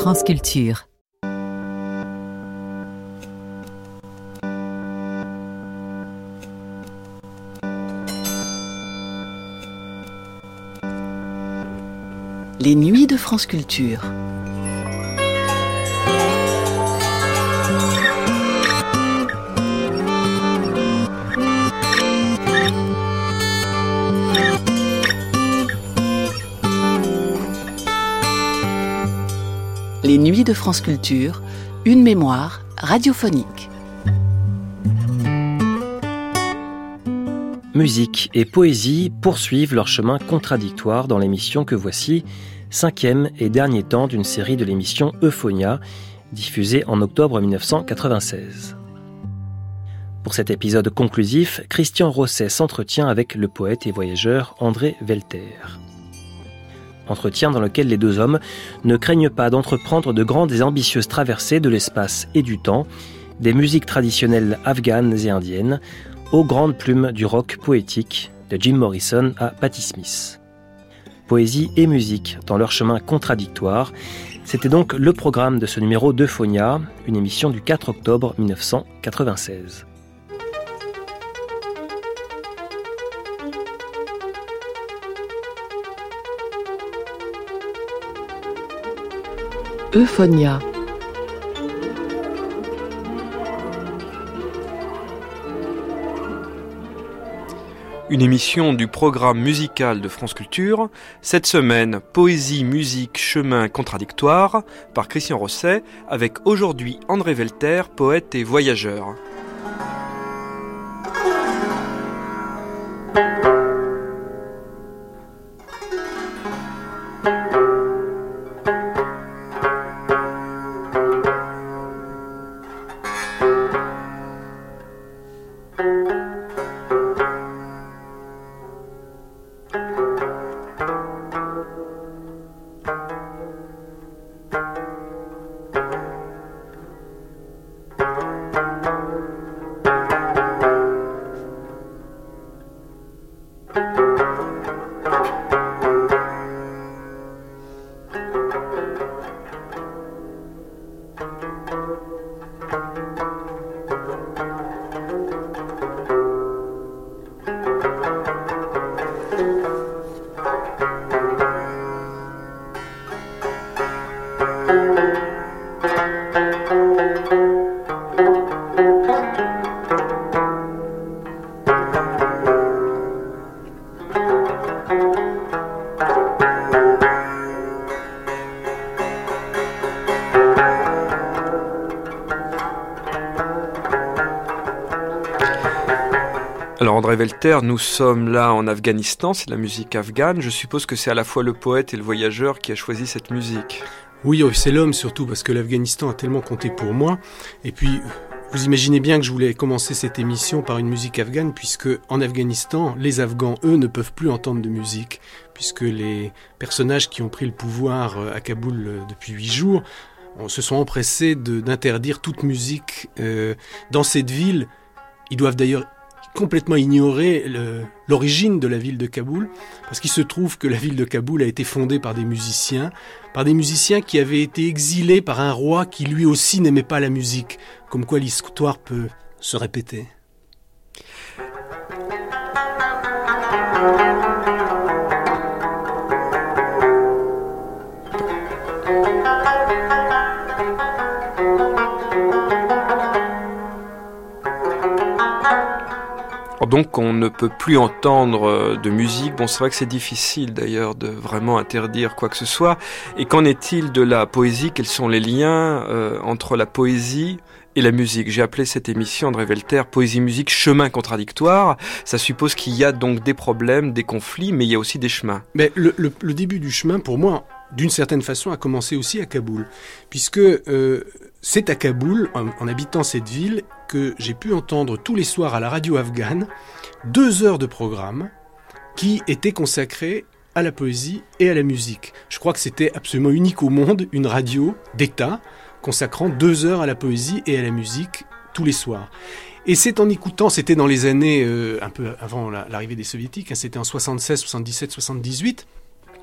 France Culture. Les nuits de France Culture. Les nuits de France Culture, une mémoire radiophonique. Musique et poésie poursuivent leur chemin contradictoire dans l'émission que voici, 5e et dernier temps d'une série de l'émission Euphonia, diffusée en octobre 1996. Pour cet épisode conclusif, Christian Rosset s'entretient avec le poète et voyageur André Velter. Entretien dans lequel les deux hommes ne craignent pas d'entreprendre de grandes et ambitieuses traversées de l'espace et du temps, des musiques traditionnelles afghanes et indiennes, aux grandes plumes du rock poétique, de Jim Morrison à Patti Smith. Poésie et musique dans leur chemin contradictoire, c'était donc le programme de ce numéro d'Euphonia, une émission du 4 octobre 1996. Euphonia. Une émission du programme musical de France Culture. Cette semaine, poésie, musique, chemin contradictoire par Christian Rosset, avec aujourd'hui André Velter, poète et voyageur. Alors André Velter, nous sommes là en Afghanistan, c'est de la musique afghane. Je suppose que c'est à la fois le poète et le voyageur qui a choisi cette musique. Oui, c'est l'homme surtout, parce que l'Afghanistan a tellement compté pour moi. Et puis, vous imaginez bien que je voulais commencer cette émission par une musique afghane, puisque en Afghanistan, les Afghans, eux, ne peuvent plus entendre de musique, puisque les personnages qui ont pris le pouvoir à Kaboul depuis 8 jours se sont empressés d'interdire toute musique dans cette ville. Ils doivent d'ailleurs complètement ignorer l'origine de la ville de Kaboul, parce qu'il se trouve que la ville de Kaboul a été fondée par des musiciens qui avaient été exilés par un roi qui lui aussi n'aimait pas la musique, comme quoi l'histoire peut se répéter. Donc on ne peut plus entendre de musique. Bon, c'est vrai que c'est difficile d'ailleurs de vraiment interdire quoi que ce soit. Et qu'en est-il de la poésie ? Quels sont les liens entre la poésie et la musique ? J'ai appelé cette émission, André Velter, Poésie-musique, chemin contradictoire. Ça suppose qu'il y a donc des problèmes, des conflits, mais il y a aussi des chemins. Mais le début du chemin, pour moi, d'une certaine façon, a commencé aussi à Kaboul. Puisque c'est à Kaboul, en habitant cette ville, que j'ai pu entendre tous les soirs à la radio afghane 2 heures de programme qui étaient consacrées à la poésie et à la musique. Je crois que c'était absolument unique au monde, une radio d'État consacrant 2 heures à la poésie et à la musique tous les soirs. Et c'est en écoutant, c'était dans les années un peu avant l'arrivée des soviétiques, c'était en 76, 77, 78,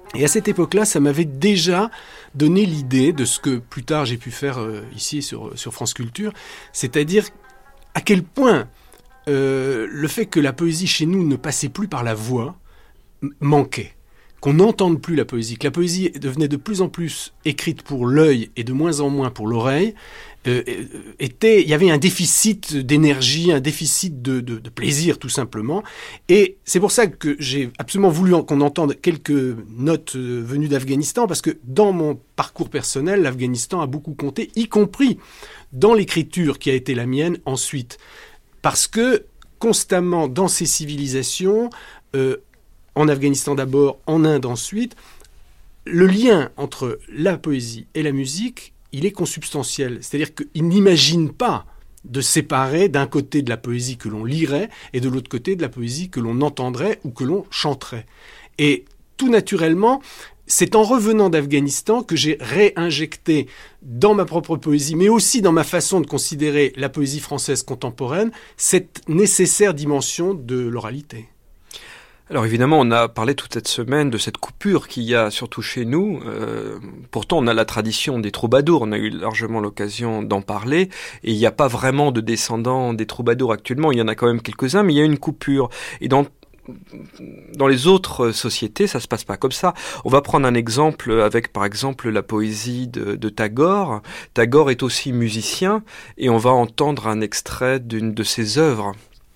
Et à cette époque-là, ça m'avait déjà donné l'idée de ce que plus tard j'ai pu faire ici sur France Culture, c'est-à-dire à quel point le fait que la poésie chez nous ne passait plus par la voix manquait. Qu'on n'entende plus la poésie, que la poésie devenait de plus en plus écrite pour l'œil et de moins en moins pour l'oreille, il y avait un déficit d'énergie, un déficit de plaisir tout simplement. Et c'est pour ça que j'ai absolument voulu qu'on entende quelques notes venues d'Afghanistan, parce que dans mon parcours personnel, l'Afghanistan a beaucoup compté, y compris dans l'écriture qui a été la mienne ensuite. Parce que constamment dans ces civilisations, en Afghanistan d'abord, en Inde ensuite, le lien entre la poésie et la musique, il est consubstantiel. C'est-à-dire qu'ils n'imaginent pas de séparer d'un côté de la poésie que l'on lirait et de l'autre côté de la poésie que l'on entendrait ou que l'on chanterait. Et tout naturellement, c'est en revenant d'Afghanistan que j'ai réinjecté dans ma propre poésie, mais aussi dans ma façon de considérer la poésie française contemporaine, cette nécessaire dimension de l'oralité. Alors évidemment, on a parlé toute cette semaine de cette coupure qu'il y a surtout chez nous. Pourtant, on a la tradition des troubadours. On a eu largement l'occasion d'en parler. Et il n'y a pas vraiment de descendants des troubadours actuellement. Il y en a quand même quelques-uns, mais il y a une coupure. Et dans les autres sociétés, ça se passe pas comme ça. On va prendre un exemple avec, par exemple, la poésie de Tagore. Tagore est aussi musicien et on va entendre un extrait d'une de ses œuvres.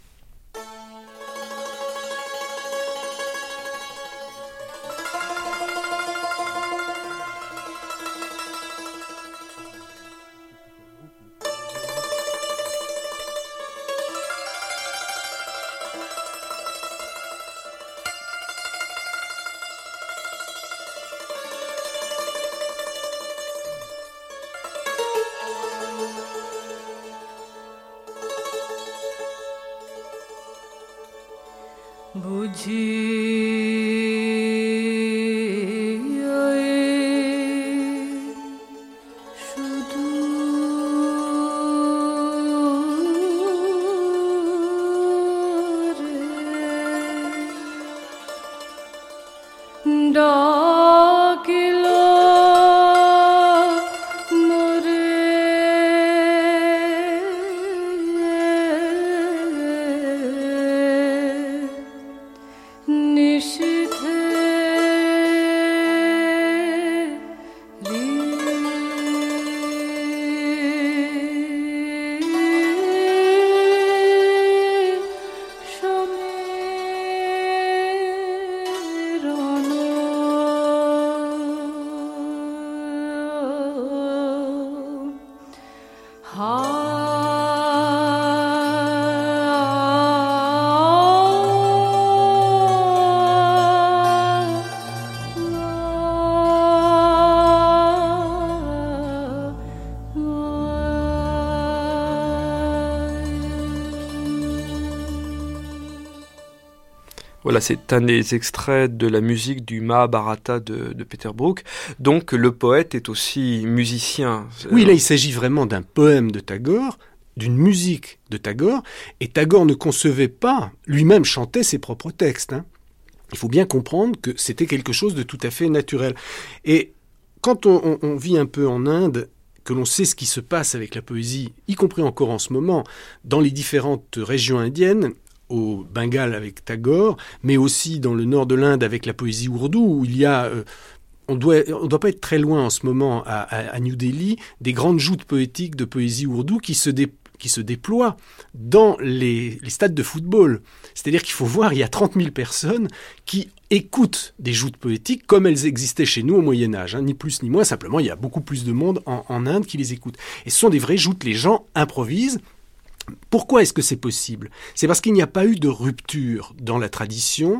Voilà, c'est un des extraits de la musique du Mahabharata de Peter Brook. Donc le poète est aussi musicien. Oui, là il s'agit vraiment d'un poème de Tagore, d'une musique de Tagore, et Tagore ne concevait pas, lui-même chantait ses propres textes. Il faut bien comprendre que c'était quelque chose de tout à fait naturel. Et quand on vit un peu en Inde, que l'on sait ce qui se passe avec la poésie, y compris encore en ce moment, dans les différentes régions indiennes, au Bengale avec Tagore, mais aussi dans le nord de l'Inde avec la poésie ourdou, où il y a, on doit pas être très loin en ce moment à New Delhi, des grandes joutes poétiques de poésie ourdou qui se déploient dans les stades de football. C'est-à-dire qu'il faut voir, il y a 30 000 personnes qui écoutent des joutes poétiques comme elles existaient chez nous au Moyen-Âge, ni plus ni moins, simplement il y a beaucoup plus de monde en Inde qui les écoute. Et ce sont des vraies joutes, les gens improvisent. Pourquoi est-ce que c'est possible ? C'est parce qu'il n'y a pas eu de rupture dans la tradition.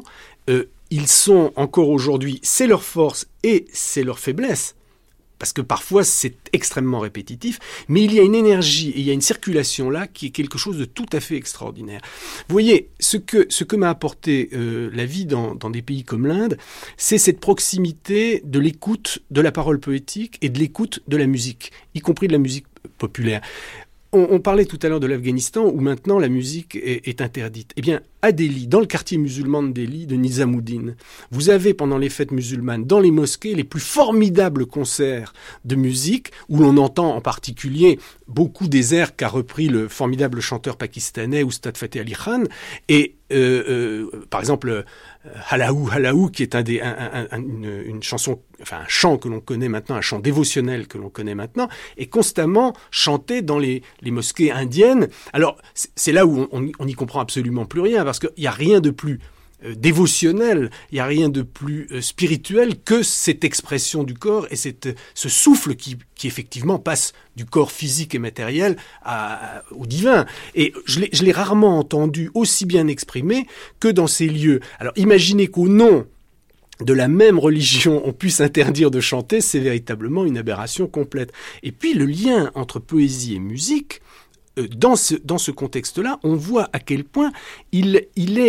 Ils sont encore aujourd'hui, c'est leur force et c'est leur faiblesse, parce que parfois c'est extrêmement répétitif, mais il y a une énergie et il y a une circulation là qui est quelque chose de tout à fait extraordinaire. Vous voyez, ce que m'a apporté la vie dans des pays comme l'Inde, c'est cette proximité de l'écoute de la parole poétique et de l'écoute de la musique, y compris de la musique populaire. on parlait tout à l'heure de l'Afghanistan où maintenant la musique est interdite. Eh bien, à Delhi, dans le quartier musulman de Delhi, de Nizamuddin, vous avez pendant les fêtes musulmanes, dans les mosquées, les plus formidables concerts de musique où l'on entend en particulier beaucoup des airs qu'a repris le formidable chanteur pakistanais Oustad Fateh Ali Khan et par exemple Halaou Halaou qui est une chanson, enfin un chant que l'on connaît maintenant, un chant dévotionnel que l'on connaît maintenant, est constamment chanté dans les mosquées indiennes. Alors c'est là où on n'y comprend absolument plus rien parce qu'il n'y a rien de plus dévotionnel, il n'y a rien de plus spirituel que cette expression du corps et ce souffle qui effectivement passe du corps physique et matériel au divin. Et je l'ai rarement entendu aussi bien exprimé que dans ces lieux. Alors imaginez qu'au nom de la même religion, on puisse interdire de chanter, c'est véritablement une aberration complète. Et puis le lien entre poésie et musique, dans ce contexte-là, on voit à quel point il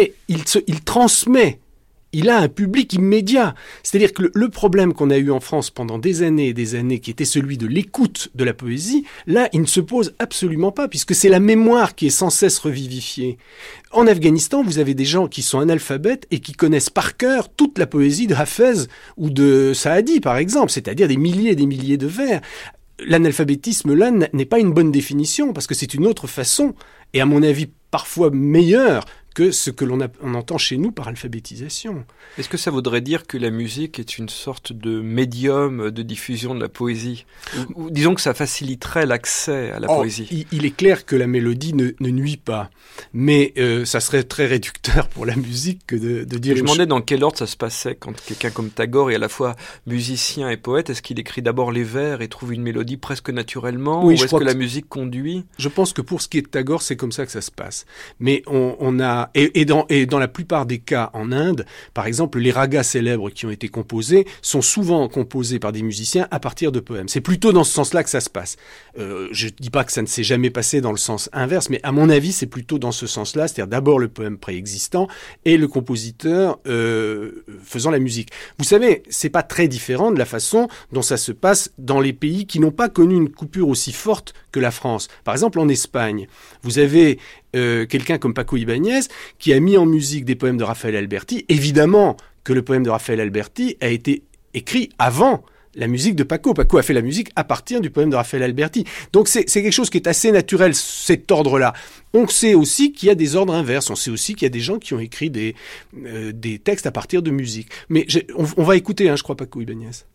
transmet, il a un public immédiat. C'est-à-dire que le problème qu'on a eu en France pendant des années et des années, qui était celui de l'écoute de la poésie, là, il ne se pose absolument pas, puisque c'est la mémoire qui est sans cesse revivifiée. En Afghanistan, vous avez des gens qui sont analphabètes et qui connaissent par cœur toute la poésie de Hafez ou de Saadi, par exemple, c'est-à-dire des milliers et des milliers de vers. L'analphabétisme, là, n'est pas une bonne définition, parce que c'est une autre façon, et à mon avis, parfois meilleure que ce que on entend chez nous par alphabétisation. Est-ce que ça voudrait dire que la musique est une sorte de médium de diffusion de la poésie ? Ou disons que ça faciliterait l'accès à la poésie. Il est clair que la mélodie ne nuit pas, mais ça serait très réducteur pour la musique que de dire... Je me demandais dans quel ordre ça se passait quand quelqu'un comme Tagore est à la fois musicien et poète. Est-ce qu'il écrit d'abord les vers et trouve une mélodie presque naturellement, oui, ou est-ce que la musique conduit ? Je pense que pour ce qui est de Tagore, c'est comme ça que ça se passe. Mais on a... Et dans la plupart des cas en Inde, par exemple, les ragas célèbres qui ont été composés sont souvent composés par des musiciens à partir de poèmes. C'est plutôt dans ce sens-là que ça se passe. Je dis pas que ça ne s'est jamais passé dans le sens inverse, mais à mon avis, c'est plutôt dans ce sens-là, c'est-à-dire d'abord le poème préexistant et le compositeur faisant la musique. Vous savez, c'est pas très différent de la façon dont ça se passe dans les pays qui n'ont pas connu une coupure aussi forte que la France. Par exemple, en Espagne, vous avez quelqu'un comme Paco Ibáñez qui a mis en musique des poèmes de Rafael Alberti. Évidemment que le poème de Rafael Alberti a été écrit avant la musique de Paco. Paco a fait la musique à partir du poème de Rafael Alberti. Donc c'est quelque chose qui est assez naturel, cet ordre-là. On sait aussi qu'il y a des ordres inverses. On sait aussi qu'il y a des gens qui ont écrit des textes à partir de musique. Mais on va écouter, je crois, Paco Ibáñez.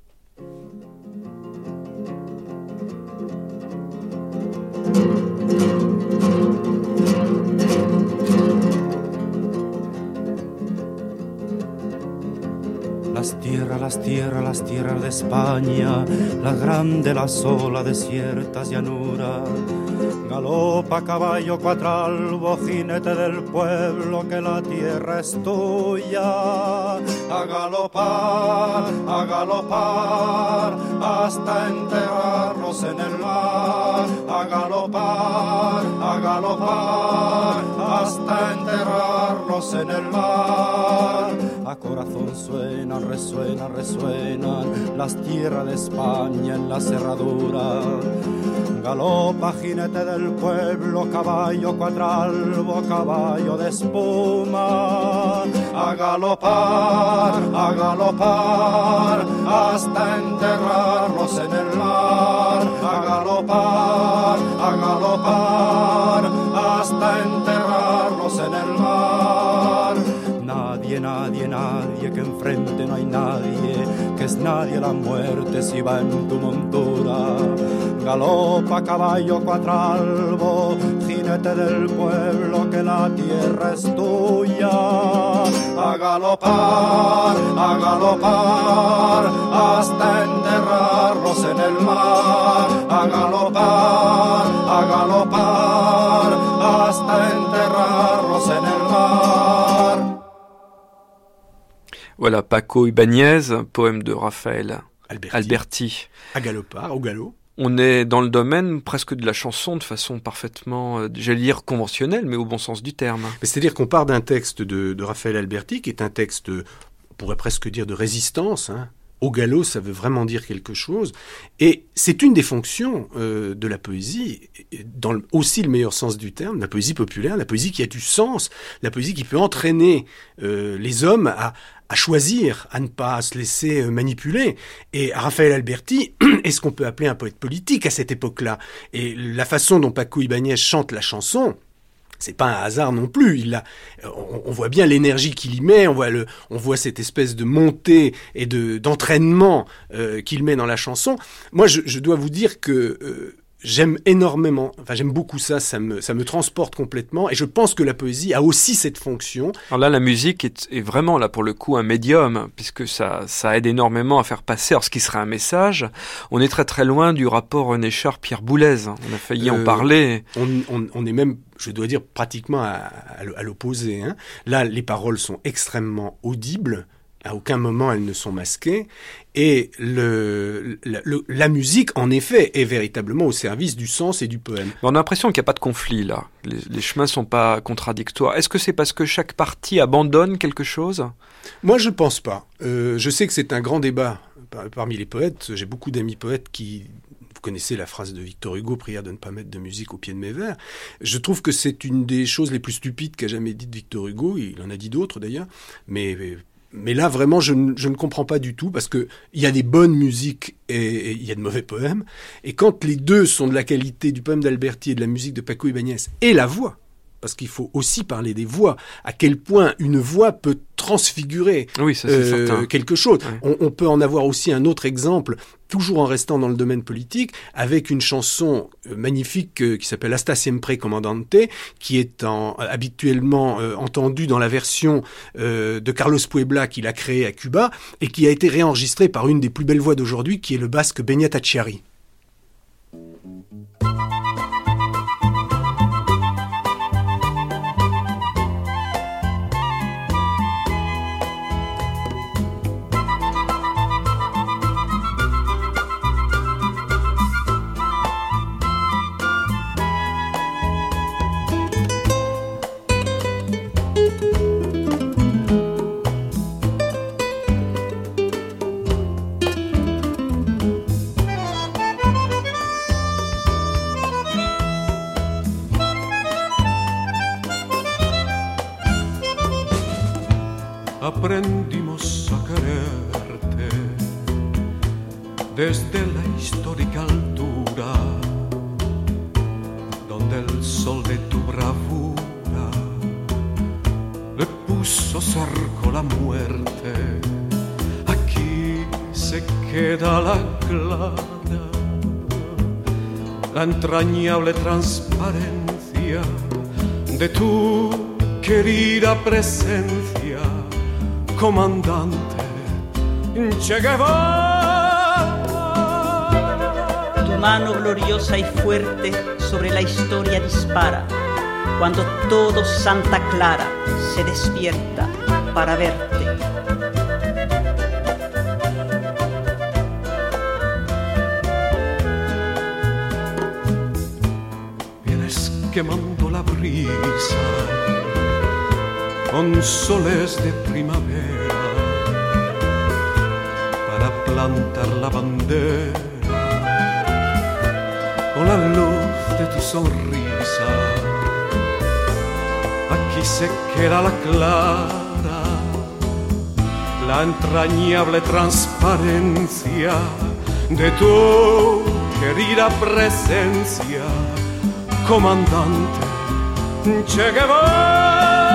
Las tierras de España, las grandes, las solas, desiertas llanuras. Galopa caballo cuatralbo, jinete del pueblo, que la tierra es tuya. A galopar, hasta enterrarnos en el mar. A galopar, hasta enterrarnos en el mar. A corazón suenan, resuenan las tierras de España en la cerradura. Galopa, jinete del pueblo, caballo cuatralbo, caballo de espuma. A galopar, hasta enterrarlos en el mar. A galopar, hasta enterrarlos en el mar. Nadie, que enfrente no hay nadie, que es nadie la muerte si va en tu montura. Galopa, caballo cuatralbo, jinete del pueblo, que la tierra es tuya. A galopar, hasta enterrarlos en el mar. A galopar, hasta enterrarlos en el mar. Voilà, Paco Ibáñez, poème de Rafael Alberti. À galopard, au galop. On est dans le domaine presque de la chanson de façon parfaitement, j'allais dire conventionnelle, mais au bon sens du terme. C'est-à-dire qu'on part d'un texte de Rafael Alberti, qui est un texte, on pourrait presque dire, de résistance, au galop, ça veut vraiment dire quelque chose. Et c'est une des fonctions de la poésie, dans aussi le meilleur sens du terme, la poésie populaire, la poésie qui a du sens, la poésie qui peut entraîner les hommes à choisir, à ne pas se laisser manipuler. Et Raphaël Alberti est ce qu'on peut appeler un poète politique à cette époque-là. Et la façon dont Paco Ibáñez chante la chanson, c'est pas un hasard non plus. On voit bien l'énergie qu'il y met, on voit cette espèce de montée et d'entraînement qu'il met dans la chanson. Moi, je dois vous dire que j'aime énormément, j'aime beaucoup ça me transporte complètement, et je pense que la poésie a aussi cette fonction. Alors là, la musique est vraiment, là, pour le coup, un médium, puisque ça aide énormément à faire passer, alors ce qui serait un message. On est très très loin du rapport René Char-Pierre Boulez, on a failli en parler. On est même, je dois dire, pratiquement à l'opposé, hein. Là, les paroles sont extrêmement audibles, à aucun moment elles ne sont masquées, et la musique, en effet, est véritablement au service du sens et du poème. On a l'impression qu'il n'y a pas de conflit, là. Les chemins ne sont pas contradictoires. Est-ce que c'est parce que chaque partie abandonne quelque chose ? Moi, je ne pense pas. Je sais que c'est un grand débat parmi les poètes. J'ai beaucoup d'amis poètes qui... Vous connaissez la phrase de Victor Hugo, « Prière de ne pas mettre de musique au pied de mes vers ». Je trouve que c'est une des choses les plus stupides qu'a jamais dites Victor Hugo. Il en a dit d'autres, d'ailleurs. Mais là, vraiment, je ne comprends pas du tout, parce que il y a des bonnes musiques et il y a de mauvais poèmes. Et quand les deux sont de la qualité du poème d'Alberti et de la musique de Paco Ibáñez, et la voix, parce qu'il faut aussi parler des voix, à quel point une voix peut transfigurer quelque chose. Ouais. On peut en avoir aussi un autre exemple, toujours en restant dans le domaine politique, avec une chanson magnifique qui s'appelle Hasta siempre comandante, qui est habituellement entendue dans la version de Carlos Puebla qu'il a créée à Cuba, et qui a été réenregistrée par une des plus belles voix d'aujourd'hui, qui est le basque Beñat Achiari. Aprendimos a quererte desde la histórica altura, donde el sol de tu bravura le puso cerco la muerte. Aquí se queda la clara, la entrañable transparencia de tu querida presencia, comandante Che Guevara. Tu mano gloriosa y fuerte sobre la historia dispara, cuando todo Santa Clara se despierta para verte. Vienes quemando la brisa con soles de primavera para plantar la bandera con la luz de tu sonrisa. Aquí se queda la clara, la entrañable transparencia de tu querida presencia, comandante Che Guevara.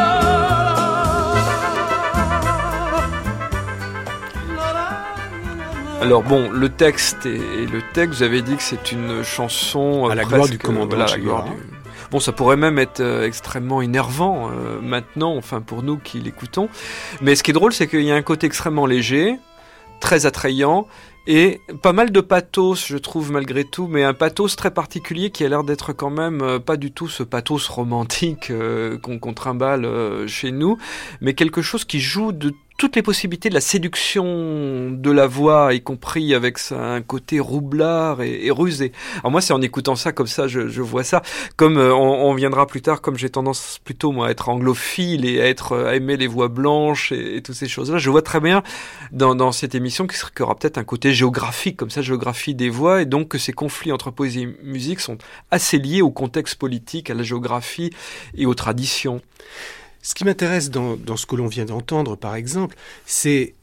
Alors bon, le texte, vous avez dit que c'est une chanson à la gloire du commandant Che Guevara. Bon, ça pourrait même être extrêmement énervant maintenant, enfin pour nous qui l'écoutons. Mais ce qui est drôle, c'est qu'il y a un côté extrêmement léger, très attrayant, et pas mal de pathos, je trouve, malgré tout, mais un pathos très particulier qui a l'air d'être quand même pas du tout ce pathos romantique qu'on trimballe chez nous, mais quelque chose qui joue de toutes les possibilités de la séduction de la voix, y compris avec un côté roublard et rusé. Alors moi, c'est en écoutant ça comme ça, je vois ça. Comme on viendra plus tard, comme j'ai tendance plutôt moi à être anglophile et à aimer les voix blanches et toutes ces choses-là, je vois très bien dans cette émission qu'il y aura peut-être un côté géographique, comme ça, géographie des voix, et donc que ces conflits entre poésie et musique sont assez liés au contexte politique, à la géographie et aux traditions. Ce qui m'intéresse dans ce que l'on vient d'entendre, par exemple, c'est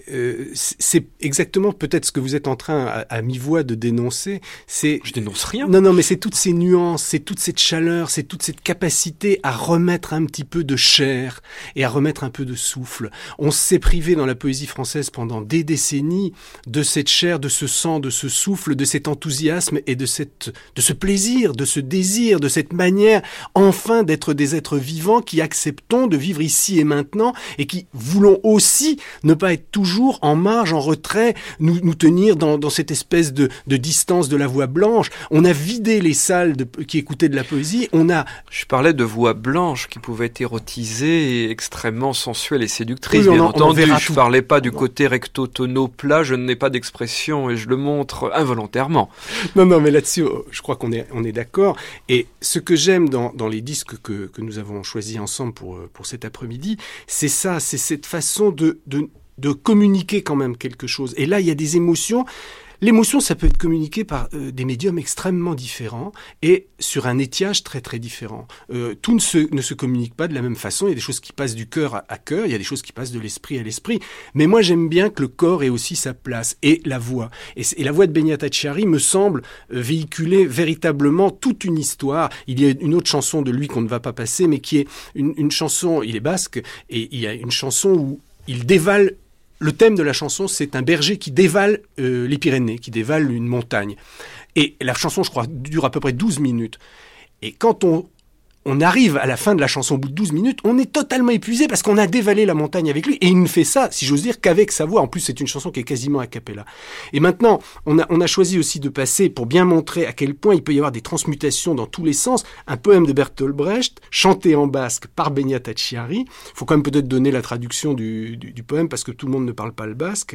exactement peut-être ce que vous êtes en train, à mi-voix, de dénoncer. Je dénonce rien. Non, mais c'est toutes ces nuances, c'est toute cette chaleur, c'est toute cette capacité à remettre un petit peu de chair et à remettre un peu de souffle. On s'est privé dans la poésie française pendant des décennies de cette chair, de ce sang, de ce souffle, de cet enthousiasme et de ce plaisir, de ce désir, de cette manière, enfin, d'être des êtres vivants qui acceptons de vivre ici et maintenant et qui voulons aussi ne pas être toujours en marge, en retrait, nous tenir dans cette espèce de distance de la voix blanche. On a vidé les salles qui écoutaient de la poésie. Je parlais de voix blanche qui pouvaient être érotisées et extrêmement sensuelles et séductrices. Oui, bien entendu, je tout. parlais pas du côté recto-tono plat, je n'ai pas d'expression et je le montre involontairement. Non, mais là-dessus, je crois qu'on est d'accord. Et ce que j'aime dans les disques que nous avons choisis ensemble pour cet après-midi, c'est ça, c'est cette façon de communiquer quand même quelque chose. Et là, il y a des émotions. L'émotion, ça peut être communiqué par des médiums extrêmement différents et sur un étiage très très différent. Tout ne se communique pas de la même façon. Il y a des choses qui passent du cœur à cœur, il y a des choses qui passent de l'esprit à l'esprit. Mais moi, j'aime bien que le corps ait aussi sa place et la voix. Et la voix de Beñat Achiari me semble véhiculer véritablement toute une histoire. Il y a une autre chanson de lui qu'on ne va pas passer, mais qui est une chanson, il est basque, et il y a une chanson où il dévale. Le thème de la chanson, c'est un berger qui dévale les Pyrénées, qui dévale une montagne. Et la chanson, je crois, dure à peu près 12 minutes. Et quand on arrive à la fin de la chanson, au bout de 12 minutes, on est totalement épuisé parce qu'on a dévalé la montagne avec lui. Et il ne fait ça, si j'ose dire, qu'avec sa voix. En plus, c'est une chanson qui est quasiment a cappella. Et maintenant, on a choisi aussi de passer, pour bien montrer à quel point il peut y avoir des transmutations dans tous les sens, un poème de Bertolt Brecht, chanté en basque par Beñat Achiari. Il faut quand même peut-être donner la traduction du poème parce que tout le monde ne parle pas le basque.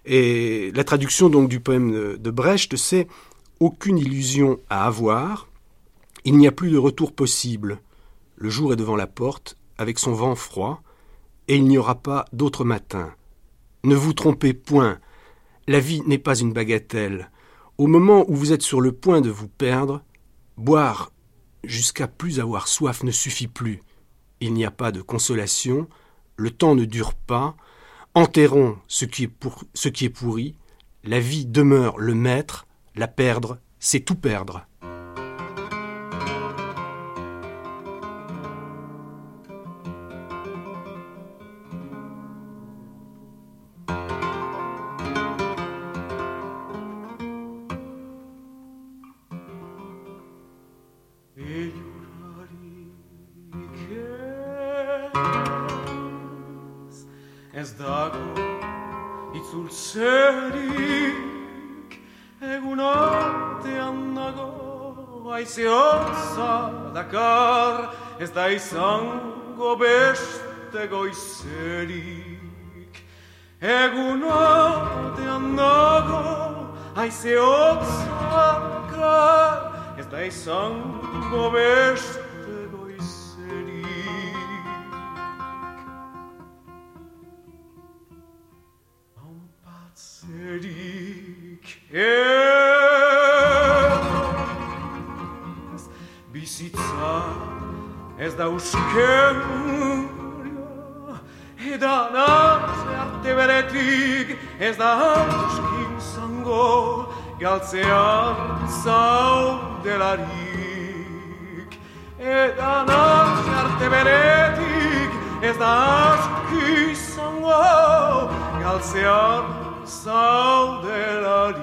Et la traduction donc du poème de Brecht, c'est « Aucune illusion à avoir ». Il n'y a plus de retour possible. Le jour est devant la porte, avec son vent froid, et il n'y aura pas d'autre matin. Ne vous trompez point, la vie n'est pas une bagatelle. Au moment où vous êtes sur le point de vous perdre, boire jusqu'à plus avoir soif ne suffit plus. Il n'y a pas de consolation, le temps ne dure pas. Enterrons ce qui est pourri. La vie demeure le maître, la perdre, c'est tout perdre. Ez dago itzultzerik egun artean nago haize hotza dakar ez da izango beste goizerik egun artean nago haize hotza dakar ez da izango beste bizitza ez da euskeria edan arte beretik ez da aski izango galtzean zaudelarik edan arte beretik ez da aski izango galtzean zaudelarik.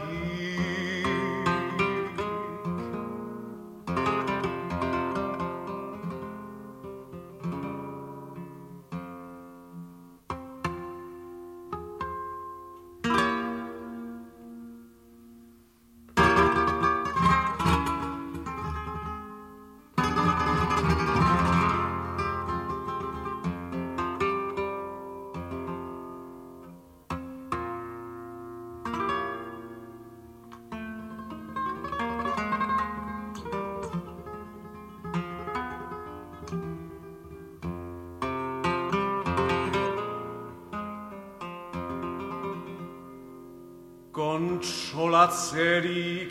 antxolatzerik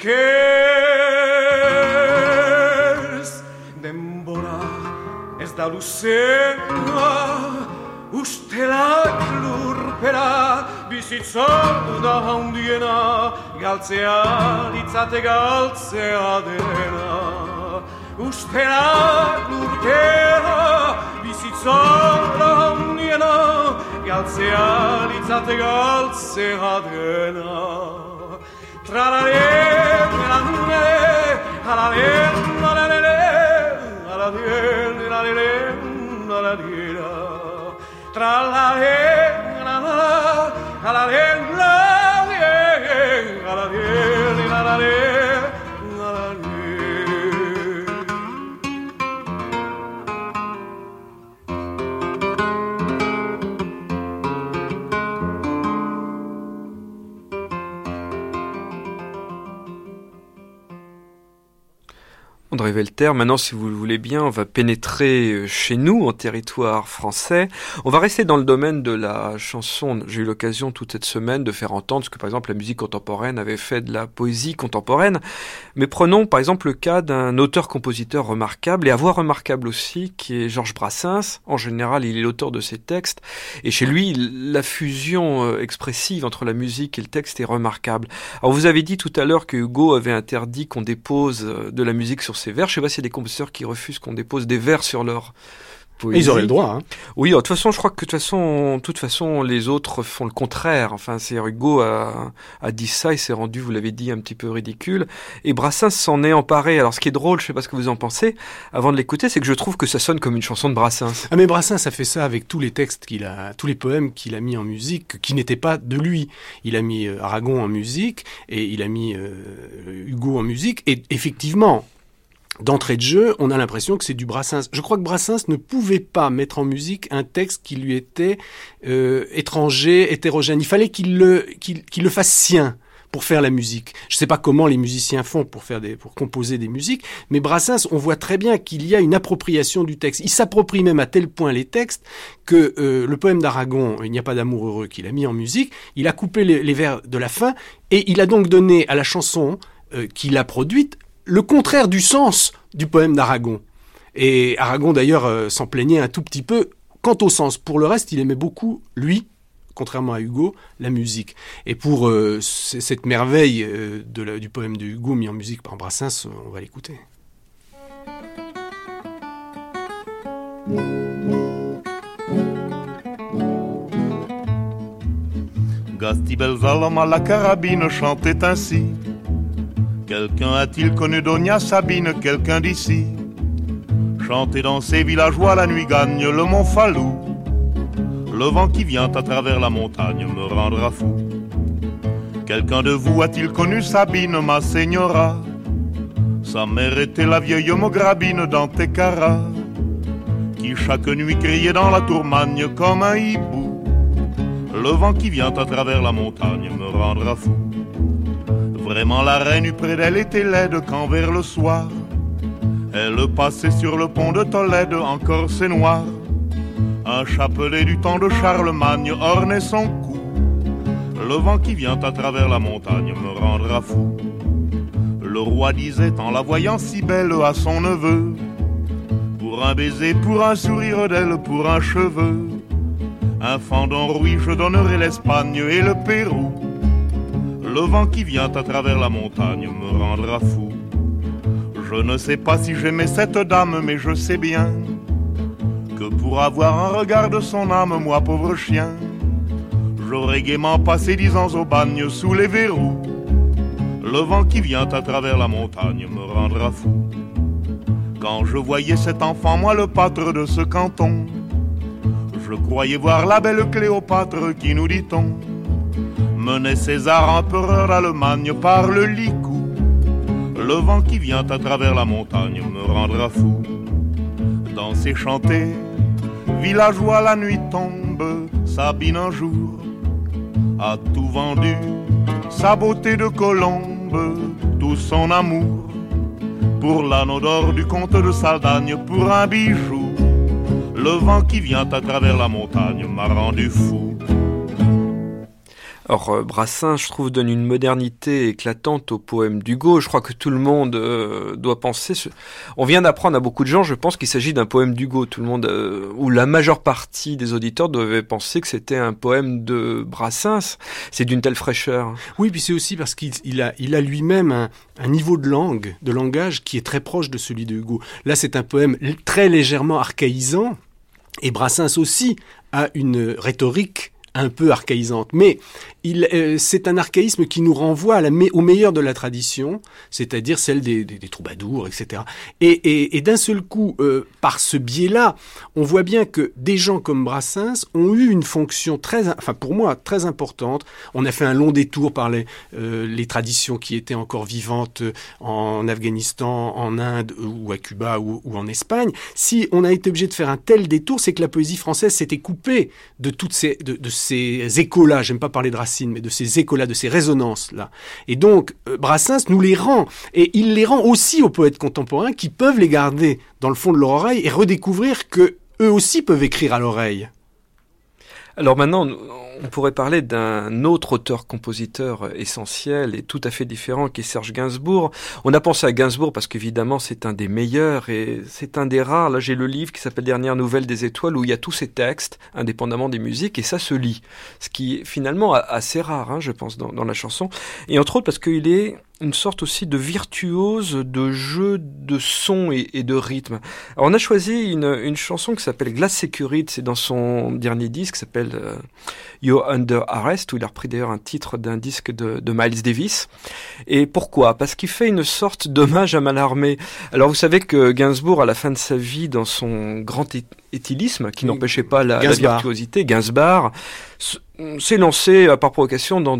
ez. Denbora ez da luzea, ustelak lurpera, bizitza da handiena, galtzea litzate galtzea dena. Ustelak lurpera, bizitza da handiena, galtzea litzate galtzea dena. Tralale, tralale, tralale, tralale, tralale, tralale, André Velter, maintenant si vous le voulez bien, on va pénétrer chez nous, en territoire français. On va rester dans le domaine de la chanson. J'ai eu l'occasion toute cette semaine de faire entendre ce que par exemple la musique contemporaine avait fait de la poésie contemporaine. Mais prenons par exemple le cas d'un auteur-compositeur remarquable et à voix remarquable aussi, qui est Georges Brassens. En général, il est l'auteur de ses textes. Et chez lui, la fusion expressive entre la musique et le texte est remarquable. Alors vous avez dit tout à l'heure que Hugo avait interdit qu'on dépose de la musique sur ses vers. Je sais pas s'il y a des compositeurs qui refusent qu'on dépose des vers sur leur poésie. Ils auraient le droit, hein. Oui, de toute façon, je crois que de toute façon, les autres font le contraire. Enfin, c'est Hugo a dit ça, il s'est rendu, vous l'avez dit, un petit peu ridicule. Et Brassens s'en est emparé. Alors, ce qui est drôle, je sais pas ce que vous en pensez, avant de l'écouter, c'est que je trouve que ça sonne comme une chanson de Brassens. Ah, mais Brassens a fait ça avec tous les textes tous les poèmes qu'il a mis en musique, qui n'étaient pas de lui. Il a mis Aragon en musique, et il a mis Hugo en musique, et effectivement, d'entrée de jeu, on a l'impression que c'est du Brassens. Je crois que Brassens ne pouvait pas mettre en musique un texte qui lui était étranger, hétérogène. Il fallait qu'il le fasse sien pour faire la musique. Je ne sais pas comment les musiciens font pour composer des musiques, mais Brassens, on voit très bien qu'il y a une appropriation du texte. Il s'approprie même à tel point les textes que le poème d'Aragon, Il n'y a pas d'amour heureux, qu'il a mis en musique, il a coupé les vers de la fin et il a donc donné à la chanson qu'il a produite le contraire du sens du poème d'Aragon. Et Aragon, d'ailleurs, s'en plaignait un tout petit peu quant au sens. Pour le reste, il aimait beaucoup, lui, contrairement à Hugo, la musique. Et pour cette merveille du poème de Hugo mis en musique par Brassens, on va l'écouter. Gastibelzalom à la carabine chantait ainsi. Quelqu'un a-t-il connu Donia Sabine, quelqu'un d'ici? Chanter dans ces villageois, la nuit gagne le mont Falou. Le vent qui vient à travers la montagne me rendra fou. Quelqu'un de vous a-t-il connu Sabine, ma señora? Sa mère était la vieille Mograbine d'Antequera, qui chaque nuit criait dans la tourmagne comme un hibou. Le vent qui vient à travers la montagne me rendra fou. Vraiment la reine eut près d'elle était laide quand vers le soir elle passait sur le pont de Tolède encore c'est noir. Un chapelet du temps de Charlemagne ornait son cou. Le vent qui vient à travers la montagne me rendra fou. Le roi disait en la voyant si belle à son neveu: pour un baiser, pour un sourire d'elle, pour un cheveu, un fendon rouille je donnerai l'Espagne et le Pérou. Le vent qui vient à travers la montagne me rendra fou. Je ne sais pas si j'aimais cette dame, mais je sais bien que pour avoir un regard de son âme, moi pauvre chien, j'aurais gaiement passé 10 ans au bagne sous les verrous. Le vent qui vient à travers la montagne me rendra fou. Quand je voyais cet enfant, moi le pâtre de ce canton, je croyais voir la belle Cléopâtre qui, nous dit-on, menait César empereur d'Allemagne par le licou. Le vent qui vient à travers la montagne me rendra fou. Danser, chanter, villageois la nuit tombe, Sabine un jour a tout vendu, sa beauté de colombe, tout son amour, pour l'anneau d'or du comte de Saldagne, pour un bijou. Le vent qui vient à travers la montagne m'a rendu fou. Alors Brassens, je trouve, donne une modernité éclatante au poème d'Hugo. Je crois que tout le monde doit penser... On vient d'apprendre à beaucoup de gens, je pense, qu'il s'agit d'un poème d'Hugo. Tout le monde, ou la majeure partie des auditeurs devaient penser que c'était un poème de Brassens. C'est d'une telle fraîcheur. Oui, puis c'est aussi parce qu'il a lui-même un niveau de langage qui est très proche de celui de Hugo. Là, c'est un poème très légèrement archaïsant, et Brassens aussi a une rhétorique un peu archaïsante, mais c'est un archaïsme qui nous renvoie au meilleur de la tradition, c'est-à-dire celle des troubadours, etc. Et d'un seul coup, par ce biais-là, on voit bien que des gens comme Brassens ont eu une fonction pour moi, très importante. On a fait un long détour par les traditions qui étaient encore vivantes en Afghanistan, en Inde, ou à Cuba, ou en Espagne. Si on a été obligé de faire un tel détour, c'est que la poésie française s'était coupée de toutes ces échos-là, j'aime pas parler de Racine, mais de ces échos-là, de ces résonances-là. Et donc, Brassens nous les rend, et il les rend aussi aux poètes contemporains qui peuvent les garder dans le fond de leur oreille et redécouvrir que eux aussi peuvent écrire à l'oreille. Alors maintenant, on pourrait parler d'un autre auteur-compositeur essentiel et tout à fait différent qui est Serge Gainsbourg. On a pensé à Gainsbourg parce qu'évidemment c'est un des meilleurs et c'est un des rares. Là j'ai le livre qui s'appelle Dernière nouvelle des étoiles où il y a tous ces textes indépendamment des musiques et ça se lit. Ce qui est finalement assez rare, je pense, dans la chanson. Et entre autres parce qu'il est une sorte aussi de virtuose de jeu de son et de rythme. Alors on a choisi une chanson qui s'appelle Glass Security, c'est dans son dernier disque qui s'appelle You're Under Arrest, où il a repris d'ailleurs un titre d'un disque de Miles Davis. Et pourquoi ? Parce qu'il fait une sorte d'hommage à Mallarmé. Alors vous savez que Gainsbourg, à la fin de sa vie, dans son grand éthylisme, qui n'empêchait pas la virtuosité, Gainsbourg, s'est lancé par provocation dans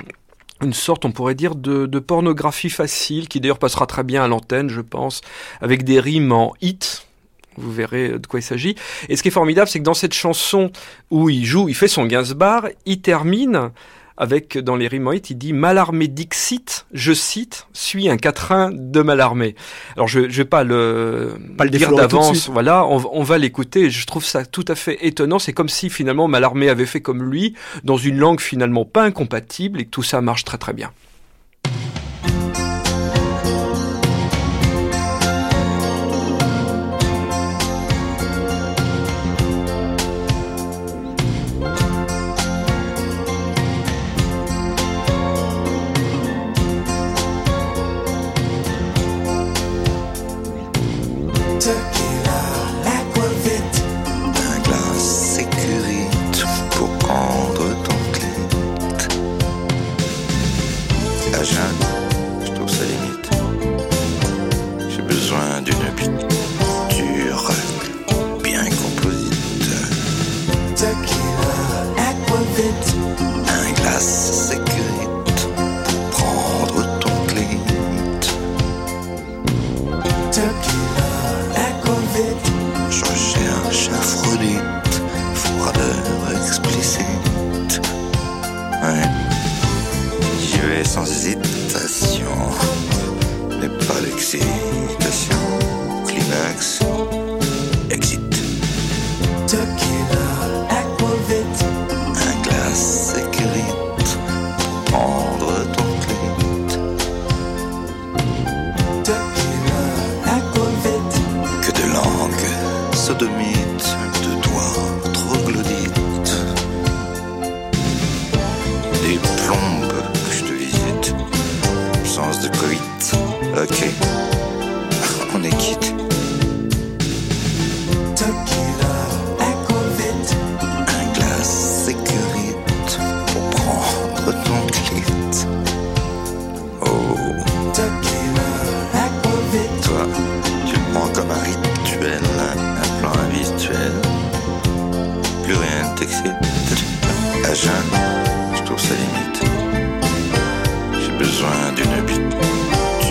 une sorte, on pourrait dire, de pornographie facile, qui d'ailleurs passera très bien à l'antenne, je pense, avec des rimes en hit. Vous verrez de quoi il s'agit. Et ce qui est formidable, c'est que dans cette chanson où il fait son Gainsbourg, il termine avec, dans les rimes en hit, il dit « Mallarmé Dixit, je cite, suis un quatrain de Mallarmé ». Alors je vais pas le dire d'avance, voilà, on va l'écouter. Je trouve ça tout à fait étonnant. C'est comme si finalement Mallarmé avait fait comme lui, dans une langue finalement pas incompatible, et que tout ça marche très très bien.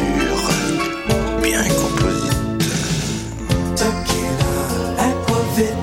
Tequila, aquavit.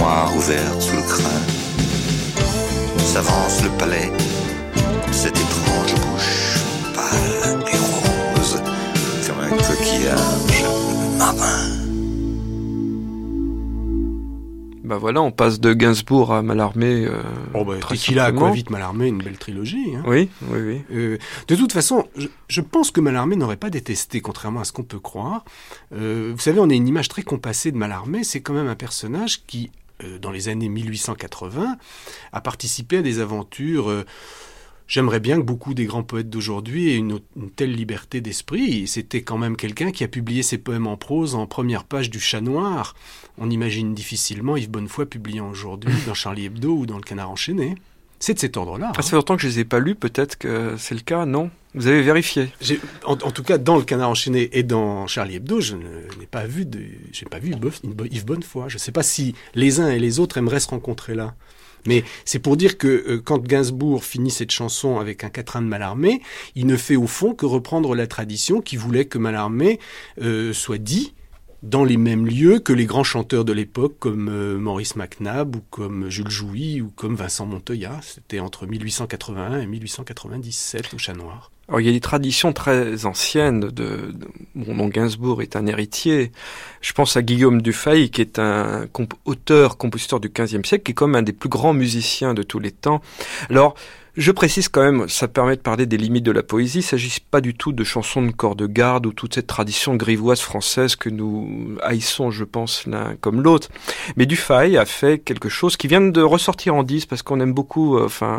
noire ouverte sous le crâne. S'avance le palais, cette étrange bouche pâle et rose, comme un coquillage marin. Bah voilà, on passe de Gainsbourg à Mallarmé. Tequila, Aquavit, Mallarmé, une belle trilogie. Hein. Oui. De toute façon, je pense que Mallarmé n'aurait pas détesté, contrairement à ce qu'on peut croire. Vous savez, on a une image très compassée de Mallarmé. C'est quand même un personnage qui, dans les années 1880, a participé à des aventures. J'aimerais bien que beaucoup des grands poètes d'aujourd'hui aient une telle liberté d'esprit. C'était quand même quelqu'un qui a publié ses poèmes en prose en première page du Chat Noir. On imagine difficilement Yves Bonnefoy publiant aujourd'hui dans Charlie Hebdo ou dans Le Canard enchaîné. C'est de cet ordre-là. Ça fait longtemps que je ne les ai pas lus, peut-être que c'est le cas, non ? Vous avez vérifié ? En tout cas, dans Le Canard enchaîné et dans Charlie Hebdo, j'ai pas vu Yves Bonnefoy. Je ne sais pas si les uns et les autres aimeraient se rencontrer là. Mais c'est pour dire que quand Gainsbourg finit cette chanson avec un quatrain de Mallarmé, il ne fait au fond que reprendre la tradition qui voulait que Mallarmé soit dit dans les mêmes lieux que les grands chanteurs de l'époque comme Maurice McNabb ou comme Jules Jouy ou comme Vincent Montoya. C'était entre 1881 et 1897 au Chat Noir. Alors, il y a des traditions très anciennes dont Gainsbourg est un héritier. Je pense à Guillaume Dufay, qui est un auteur-compositeur du XVe siècle, qui est comme un des plus grands musiciens de tous les temps. Alors, je précise quand même, ça permet de parler des limites de la poésie. Il ne s'agit pas du tout de chansons de corps de garde ou toute cette tradition grivoise française que nous haïssons, je pense, l'un comme l'autre. Mais Dufay a fait quelque chose qui vient de ressortir en disque parce qu'on aime beaucoup,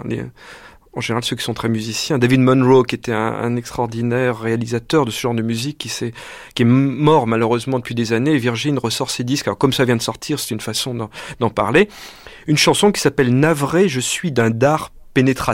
en général ceux qui sont très musiciens. David Monroe, qui était un extraordinaire réalisateur de ce genre de musique, qui est mort malheureusement depuis des années. Et Virgin ressort ses disques. Alors comme ça vient de sortir, c'est une façon d'en parler. Une chanson qui s'appelle « Navré, je suis d'un dard pénétratif »,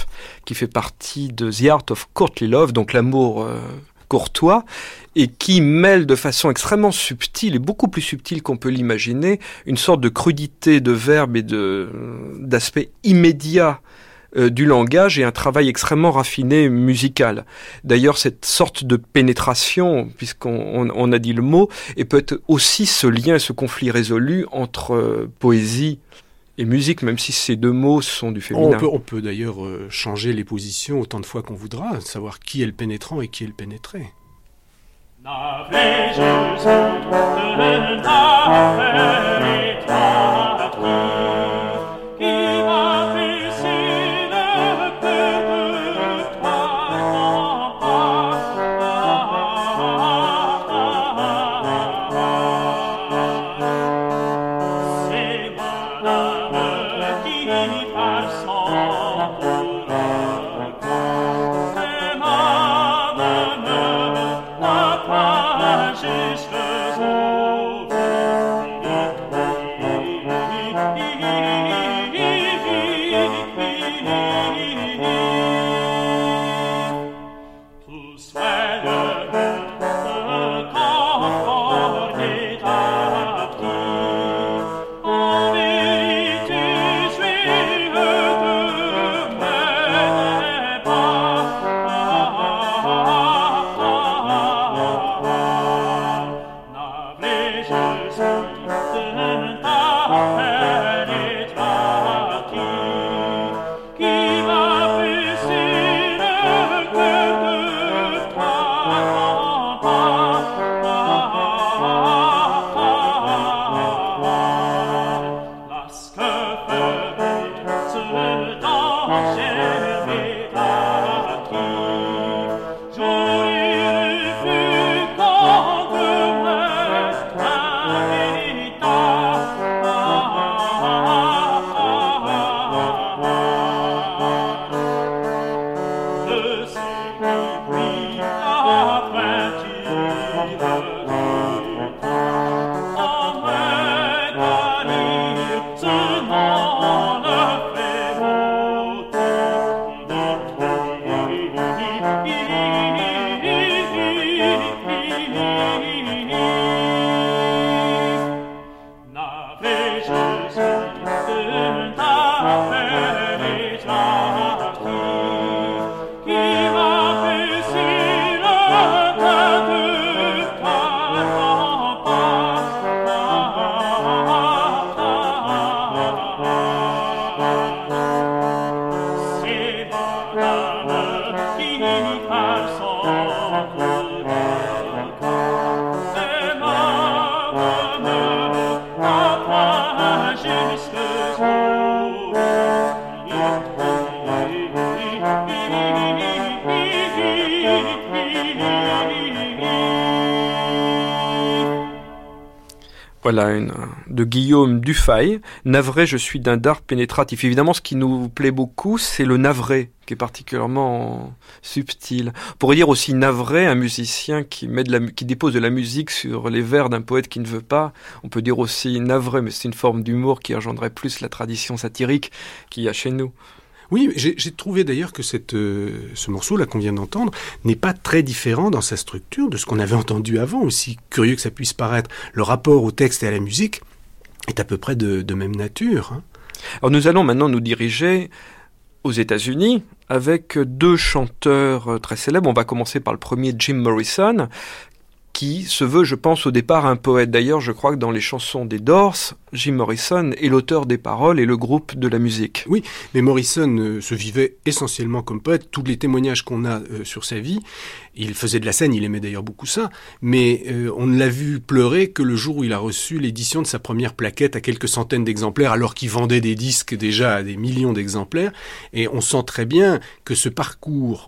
qui fait partie de The Art of Courtly Love, donc l'amour courtois, et qui mêle de façon extrêmement subtile, et beaucoup plus subtile qu'on peut l'imaginer, une sorte de crudité de verbe et d'aspect immédiat du langage et un travail extrêmement raffiné musical. D'ailleurs, cette sorte de pénétration, puisqu'on a dit le mot, et peut être aussi ce lien, ce conflit résolu entre poésie et musique, même si ces deux mots sont du féminin. On peut d'ailleurs changer les positions autant de fois qu'on voudra, savoir qui est le pénétrant et qui est le pénétré. Voilà, de Guillaume Dufay. Navré, je suis d'un dard pénétratif. Évidemment, ce qui nous plaît beaucoup, c'est le navré, qui est particulièrement subtil. On pourrait dire aussi navré, un musicien qui dépose de la musique sur les vers d'un poète qui ne veut pas. On peut dire aussi navré, mais c'est une forme d'humour qui engendrait plus la tradition satirique qu'il y a chez nous. Oui, j'ai trouvé d'ailleurs que ce morceau-là qu'on vient d'entendre n'est pas très différent dans sa structure de ce qu'on avait entendu avant, aussi curieux que ça puisse paraître. Le rapport au texte et à la musique est à peu près de même nature. Hein. Alors nous allons maintenant nous diriger aux États-Unis avec 2 chanteurs très célèbres. On va commencer par le premier, Jim Morrison, qui se veut, je pense, au départ un poète. D'ailleurs, je crois que dans les chansons des Doors, Jim Morrison est l'auteur des paroles et le groupe de la musique. Oui, mais Morrison se vivait essentiellement comme poète. Tous les témoignages qu'on a sur sa vie, il faisait de la scène, il aimait d'ailleurs beaucoup ça, mais on ne l'a vu pleurer que le jour où il a reçu l'édition de sa première plaquette à quelques centaines d'exemplaires, alors qu'il vendait des disques déjà à des millions d'exemplaires. Et on sent très bien que ce parcours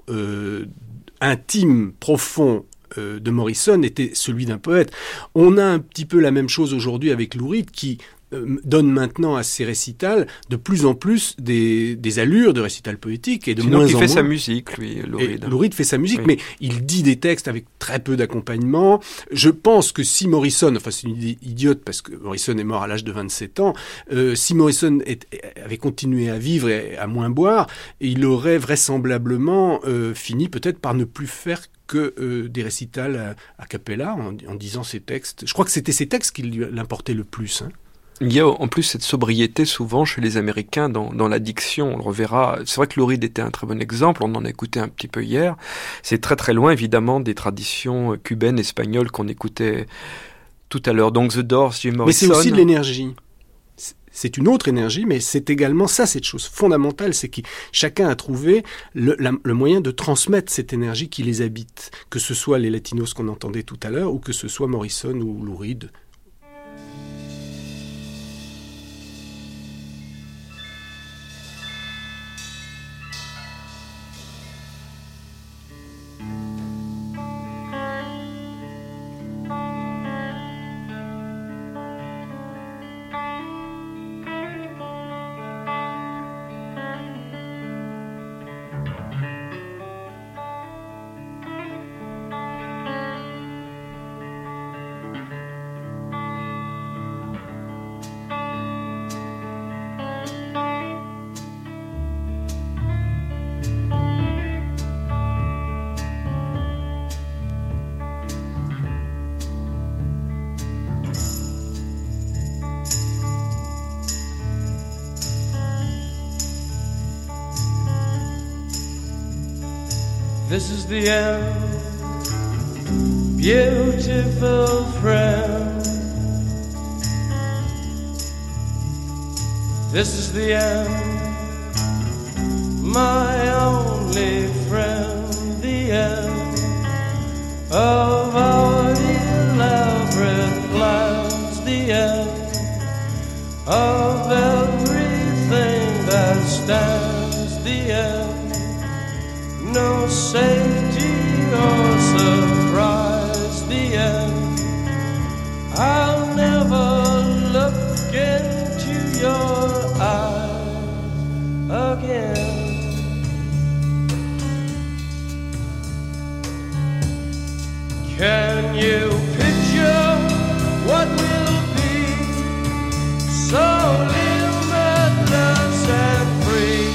intime, profond, de Morrison était celui d'un poète. On a un petit peu la même chose aujourd'hui avec Lou Reed qui donne maintenant à ses récitals de plus en plus des allures de récital poétique et de sinon moins il en fait moins. Sa musique, lui, Lou Reed. Lou Reed fait sa musique, oui. Mais il dit des textes avec très peu d'accompagnement. Je pense que si Morrison, enfin c'est une idée idiote parce que Morrison est mort à l'âge de 27 ans, si Morrison avait continué à vivre et à moins boire, il aurait vraisemblablement fini peut-être par ne plus faire que des récitals a cappella en disant ses textes. Je crois que c'était ses textes qui l'importaient le plus. Hein. Il y a en plus cette sobriété souvent chez les Américains dans la diction, on le reverra. C'est vrai que Lou Reed était un très bon exemple, on en a écouté un petit peu hier. C'est très très loin évidemment des traditions cubaines, espagnoles qu'on écoutait tout à l'heure. Donc The Doors, Jim Morrison. Mais c'est aussi de l'énergie. C'est une autre énergie, mais c'est également ça, cette chose fondamentale, c'est que chacun a trouvé le moyen de transmettre cette énergie qui les habite, que ce soit les latinos qu'on entendait tout à l'heure, ou que ce soit Morrison ou Lou Reed. This is the end, beautiful friend. This is the end, my only friend. The end of our elaborate plans. The end of everything that stands. The end. No safety or surprise, the end. I'll never look into your eyes again. Can you picture what will be so limitless and free?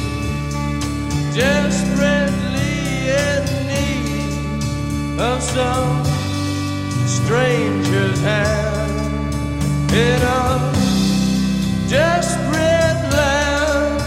Desperately in need of some stranger's hand in a desperate land.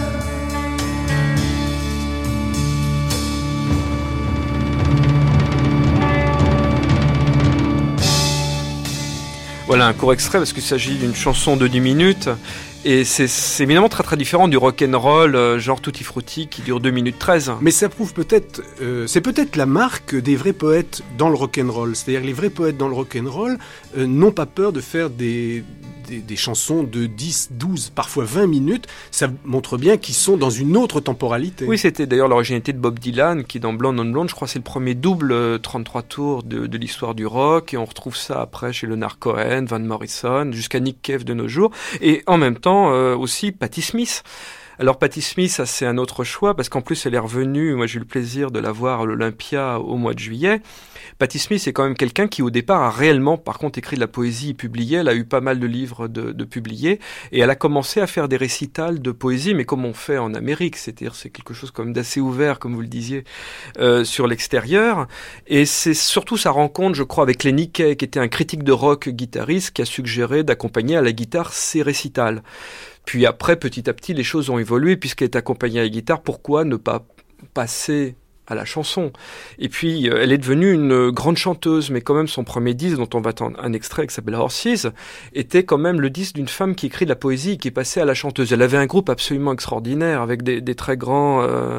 Voilà un court extrait parce qu'il s'agit d'une chanson de 10 minutes. Et c'est évidemment très très différent du rock'n'roll genre Tutti Frutti qui dure 2 minutes 13. Mais ça prouve peut-être, c'est peut-être la marque des vrais poètes dans le rock'n'roll. C'est-à-dire que les vrais poètes dans le rock'n'roll n'ont pas peur de faire des des chansons de 10, 12, parfois 20 minutes. Ça montre bien qu'ils sont dans une autre temporalité. Oui, c'était d'ailleurs l'originalité de Bob Dylan, qui dans Blonde on Blonde, je crois que c'est le premier double 33 tours de l'histoire du rock, et on retrouve ça après chez Leonard Cohen, Van Morrison, jusqu'à Nick Cave de nos jours, et en même temps aussi Patti Smith. Alors Patti Smith, ça c'est un autre choix, parce qu'en plus elle est revenue, moi j'ai eu le plaisir de la voir à l'Olympia au mois de juillet. Patti Smith c'est quand même quelqu'un qui au départ a réellement par contre écrit de la poésie et publié, elle a eu pas mal de livres de publiés, et elle a commencé à faire des récitals de poésie, mais comme on fait en Amérique, c'est-à-dire c'est quelque chose quand même d'assez ouvert, comme vous le disiez, sur l'extérieur, et c'est surtout sa rencontre, je crois, avec Lenny Kaye, qui était un critique de rock guitariste, qui a suggéré d'accompagner à la guitare ses récitals. Puis après, petit à petit, les choses ont évolué, puisqu'elle est accompagnée à la guitare, pourquoi ne pas passer à la chanson? Et puis, elle est devenue une grande chanteuse, mais quand même, son premier disque, dont on va entendre un extrait, qui s'appelle Horses, était quand même le disque d'une femme qui écrit de la poésie et qui est passée à la chanteuse. Elle avait un groupe absolument extraordinaire, avec des très grands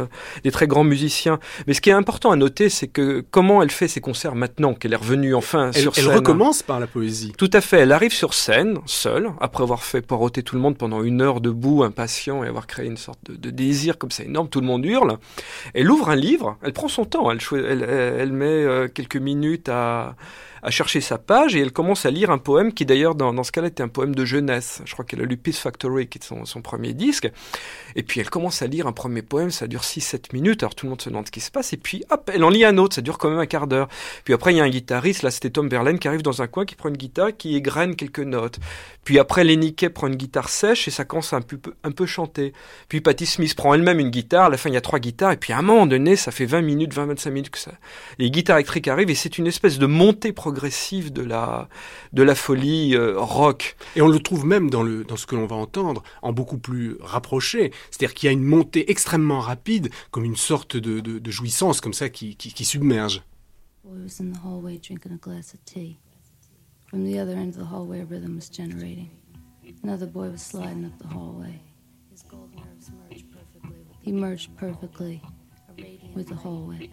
musiciens. Mais ce qui est important à noter, c'est que comment elle fait ses concerts maintenant, qu'elle est revenue enfin sur scène. Elle recommence par la poésie. Tout à fait. Elle arrive sur scène, seule, après avoir fait poireauter tout le monde pendant 1 heure debout, impatient, et avoir créé une sorte de désir comme ça énorme, tout le monde hurle. Elle ouvre un livre, elle prend son temps, elle met quelques minutes à chercher sa page, et elle commence à lire un poème qui d'ailleurs dans ce cas-là était un poème de jeunesse. Je crois qu'elle a lu Peace Factory, qui est son premier disque, et puis elle commence à lire un premier poème, ça dure 6-7 minutes, alors tout le monde se demande ce qui se passe, et puis hop, elle en lit un autre, ça dure quand même un quart d'heure. Puis après il y a un guitariste, là c'était Tom Verlaine, qui arrive dans un coin, qui prend une guitare, qui égrène quelques notes. Puis après Lenny Kaye prend une guitare sèche, et ça commence à un peu chanter. Puis Patti Smith prend elle-même une guitare, à la fin il y a 3 guitares, et puis à un moment donné, ça fait 20-25 minutes que ça. Les guitares électriques arrivent, et c'est une espèce de montée progressive de la folie rock. Et on le trouve même dans ce que l'on va entendre, en beaucoup plus rapproché. C'est-à-dire qu'il y a une montée extrêmement rapide, comme une sorte de jouissance comme ça qui submerge. Boy was in the hallway drinking a glass of tea. From the other end of the hallway, a rhythm was generating. Another boy was sliding up the hallway. His gold nerves merged perfectly. He merged perfectly with the hallway.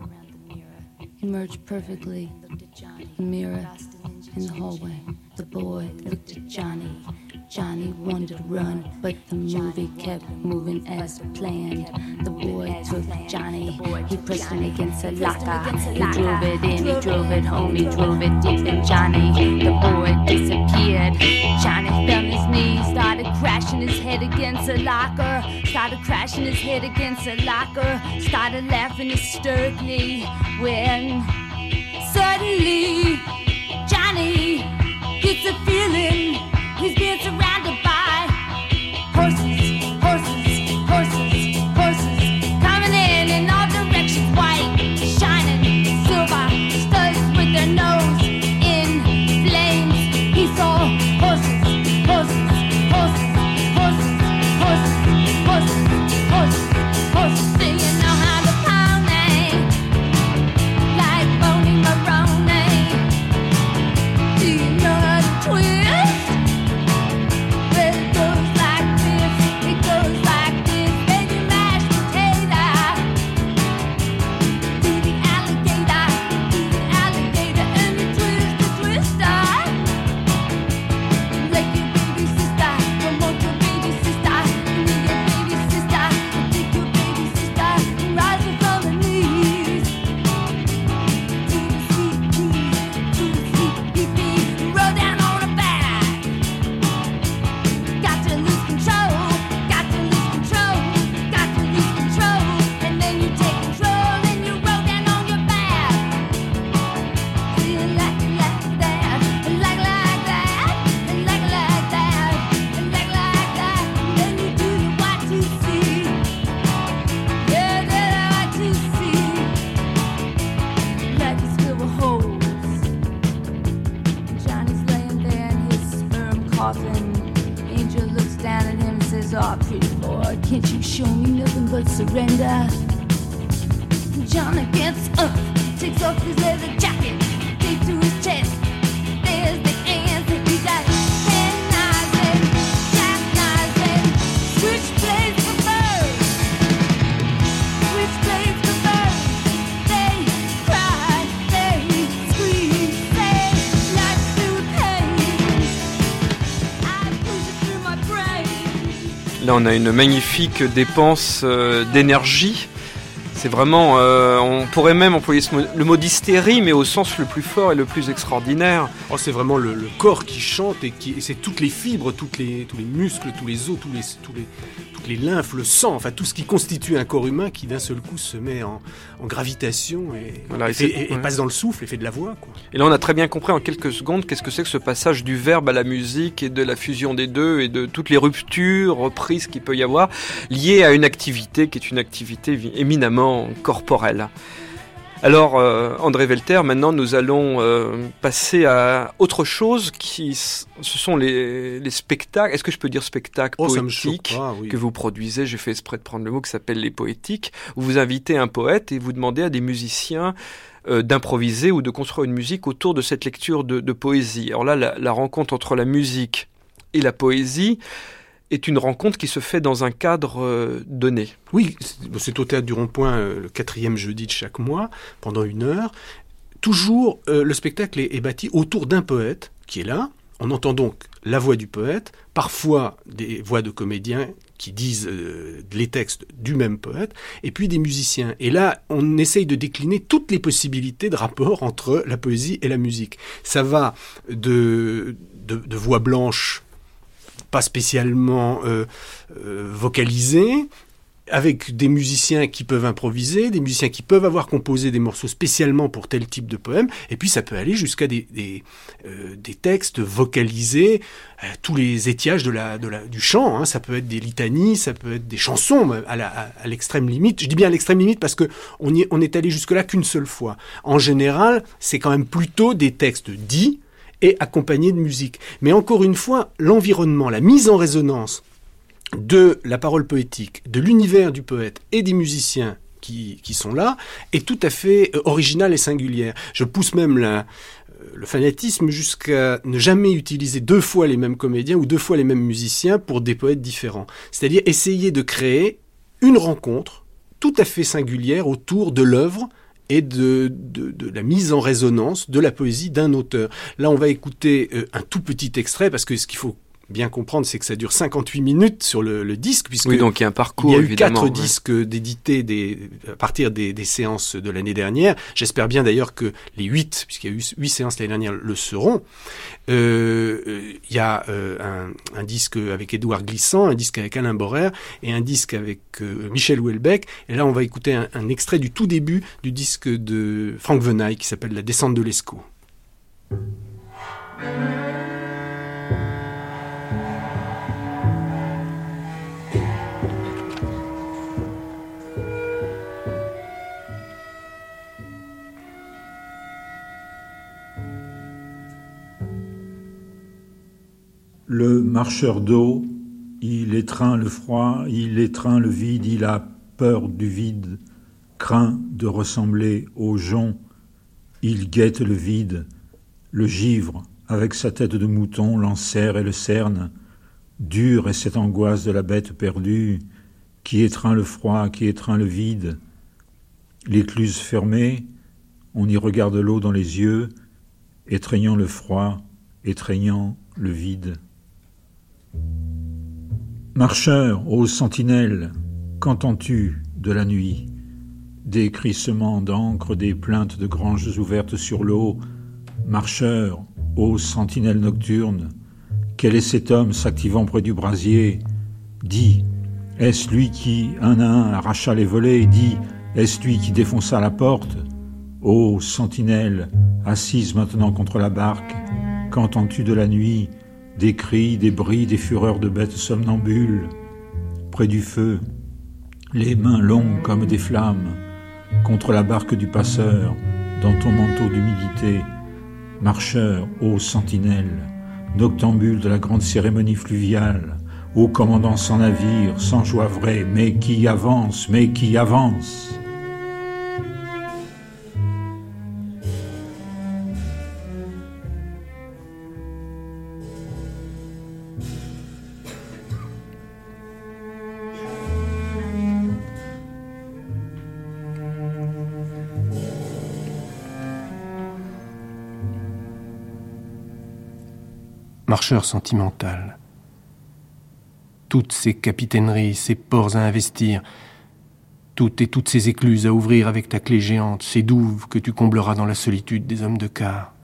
He merged perfectly the mirror in the hallway. The boy looked at Johnny. Johnny wanted to run, but the movie kept moving as planned. The boy took Johnny, he pressed him against a locker. He drove it in, he drove it home, he drove it deep in Johnny. The boy disappeared. Johnny fell on his knees, started crashing his head against a locker. Started crashing his head against a locker. Started laughing hysterically when suddenly Johnny gets a feeling he's being surrounded by horses, horses, horses, horses, coming in all directions, white, shining, silver, studs with their nose in flames. He saw horses, horses, horses, horses, horses, horses, horses, horses. Do you know how to pony? Like Boney Maroney. Do you know how to twist? Angel looks down at him and says, "Oh, pretty boy, can't you show me nothing but surrender?" Johnny gets up, takes off his leather jacket, takes to his chest. There's the answer. He got penknives and jackknives and switchblades for birds. Switchblades for birds. They cry, they scream, they like to pain. I Là, on a une magnifique dépense d'énergie. C'est vraiment, on pourrait même employer le mot d'hystérie, mais au sens le plus fort et le plus extraordinaire. Oh, c'est vraiment le corps qui chante et c'est toutes les fibres, tous les muscles, tous les os, toutes les lymphes, le sang, enfin tout ce qui constitue un corps humain qui d'un seul coup se met en gravitation et passe dans le souffle et fait de la voix, quoi. Et là, on a très bien compris en quelques secondes qu'est-ce que c'est que ce passage du verbe à la musique et de la fusion des deux et de toutes les ruptures, reprises qu'il peut y avoir liées à une activité qui est une activité éminemment corporelle. Alors, André Welter, maintenant nous allons passer à autre chose ce sont les spectacles. Est-ce que je peux dire spectacles poétiques que vous produisez? J'ai fait exprès de prendre le mot qui s'appelle les poétiques, où vous invitez un poète et vous demandez à des musiciens d'improviser ou de construire une musique autour de cette lecture de poésie. Alors là, la rencontre entre la musique et la poésie est une rencontre qui se fait dans un cadre donné. Oui, c'est au Théâtre du Rond-Point le 4e jeudi de chaque mois, pendant 1 heure. Toujours, le spectacle est bâti autour d'un poète qui est là. On entend donc la voix du poète, parfois des voix de comédiens qui disent les textes du même poète, et puis des musiciens. Et là, on essaye de décliner toutes les possibilités de rapport entre la poésie et la musique. Ça va de voix blanches, pas spécialement vocalisés, avec des musiciens qui peuvent improviser, des musiciens qui peuvent avoir composé des morceaux spécialement pour tel type de poème, et puis ça peut aller jusqu'à des textes vocalisés, tous les étiages du chant, hein. Ça peut être des litanies, ça peut être des chansons à l'extrême limite. Je dis bien à l'extrême limite parce que on est allé jusque-là qu'une seule fois. En général, c'est quand même plutôt des textes dits et accompagnés de musique. Mais encore une fois, l'environnement, la mise en résonance de la parole poétique, de l'univers du poète et des musiciens qui sont là, est tout à fait originale et singulière. Je pousse même le fanatisme jusqu'à ne jamais utiliser 2 fois les mêmes comédiens ou 2 fois les mêmes musiciens pour des poètes différents. C'est-à-dire essayer de créer une rencontre tout à fait singulière autour de l'œuvre et de la mise en résonance de la poésie d'un auteur. Là, on va écouter un tout petit extrait, parce que ce qu'il faut bien comprendre, c'est que ça dure 58 minutes sur le disque, puisque oui, donc il y a un parcours, il y a eu évidemment, 4 disques d'édités à partir des séances de l'année dernière. J'espère bien d'ailleurs que les 8, puisqu'il y a eu 8 séances l'année dernière, le seront. Il y a un disque avec Édouard Glissant, un disque avec Alain Borer et un disque avec Michel Houellebecq. Et là, on va écouter un extrait du tout début du disque de Franck Venaille qui s'appelle La descente de l'Escaut. Le marcheur d'eau, il étreint le froid, il étreint le vide, il a peur du vide, craint de ressembler au jonc, il guette le vide, le givre, avec sa tête de mouton, l'enserre et le cerne, dure est cette angoisse de la bête perdue, qui étreint le froid, qui étreint le vide. L'écluse fermée, on y regarde l'eau dans les yeux, étreignant le froid, étreignant le vide. Marcheur, ô sentinelle, qu'entends-tu de la nuit? Des crissements d'encre, des plaintes de granges ouvertes sur l'eau. Marcheur, ô sentinelle nocturne, quel est cet homme s'activant près du brasier? Dis, est-ce lui qui, un à un, arracha les volets? Dis, est-ce lui qui défonça la porte? Ô sentinelle, assise maintenant contre la barque, qu'entends-tu de la nuit? Des cris, des bris, des fureurs de bêtes somnambules. Près du feu, les mains longues comme des flammes, contre la barque du passeur, dans ton manteau d'humidité. Marcheur, ô sentinelle, noctambule de la grande cérémonie fluviale, ô commandant sans navire, sans joie vraie, mais qui avance, mais qui avance. Marcheur sentimental. toutes ces capitaineries, ces ports à investir, toutes ces écluses à ouvrir avec ta clé géante, ces douves que tu combleras dans la solitude des hommes de quart.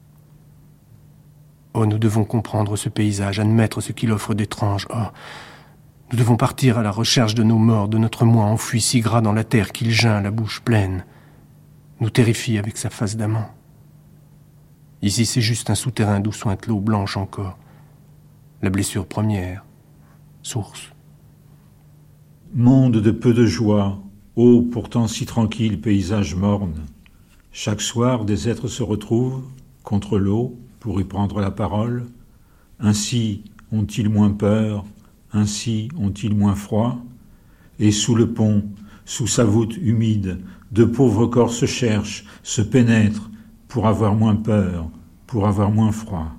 Oh, nous devons comprendre ce paysage, admettre ce qu'il offre d'étrange. Oh, nous devons partir à la recherche de nos morts, de notre moi enfoui si gras dans la terre qu'il geint, la bouche pleine, nous terrifie avec sa face d'amant. Ici, c'est juste un souterrain d'où sointe l'eau blanche encore. La blessure première, source. Monde de peu de joie, ô pourtant si tranquille paysage morne. Chaque soir, des êtres se retrouvent contre l'eau pour y prendre la parole. Ainsi ont-ils moins peur, ainsi ont-ils moins froid. Et sous le pont, sous sa voûte humide, de pauvres corps se cherchent, se pénètrent, pour avoir moins peur, pour avoir moins froid.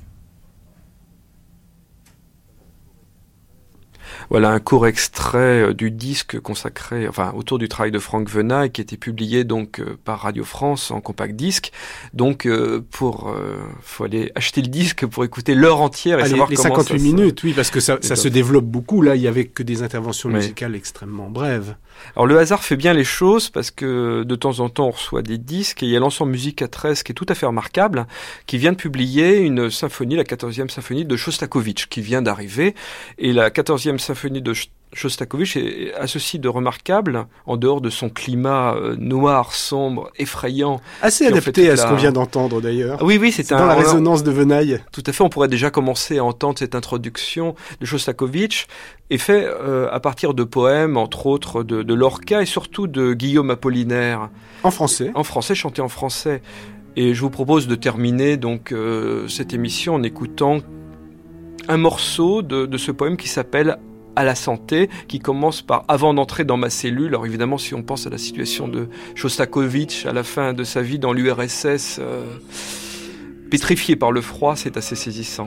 Voilà un court extrait du disque consacré, autour du travail de Franck Venaille, qui a été publié donc par Radio France en compact disque. Donc faut aller acheter le disque pour écouter l'heure entière et savoir les comment 58 ça minutes, oui, parce que ça se développe beaucoup. Là, il y avait que des interventions musicales extrêmement brèves. Alors le hasard fait bien les choses parce que de temps en temps on reçoit des disques et il y a l'ensemble Musica 13 qui est tout à fait remarquable, qui vient de publier une symphonie, la 14e symphonie de Shostakovich, qui vient d'arriver. Et la 14e symphonie de Shostakovich a ceci de remarquable, en dehors de son climat noir, sombre, effrayant. Assez adapté à ce qu'on vient d'entendre d'ailleurs. Oui, c'est dans la résonance de Venaille. Tout à fait, on pourrait déjà commencer à entendre cette introduction de Shostakovich, et fait à partir de poèmes, entre autres de Lorca et surtout de Guillaume Apollinaire. En français. En français, chanté en français. Et je vous propose de terminer donc cette émission en écoutant un morceau de ce poème qui s'appelle à la santé, qui commence par « Avant d'entrer dans ma cellule ». Alors évidemment, si on pense à la situation de Shostakovich à la fin de sa vie dans l'URSS, pétrifié par le froid, c'est assez saisissant.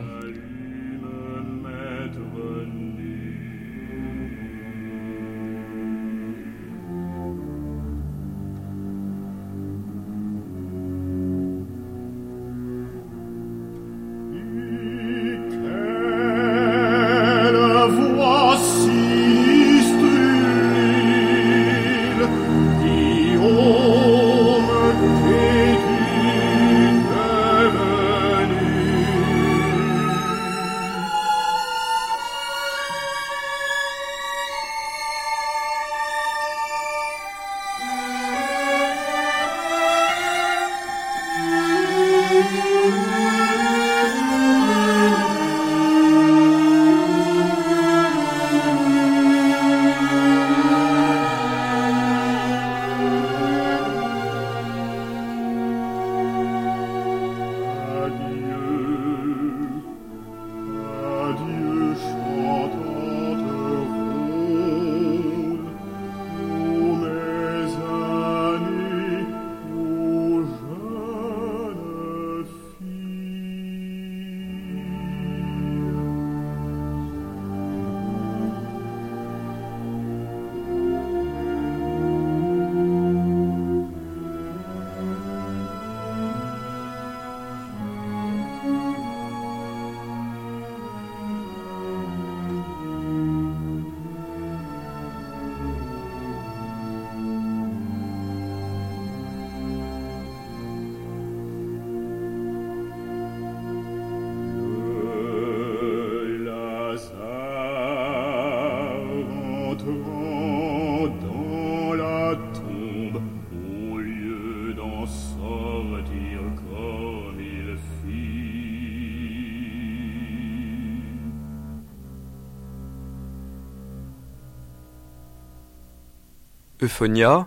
Euphonia,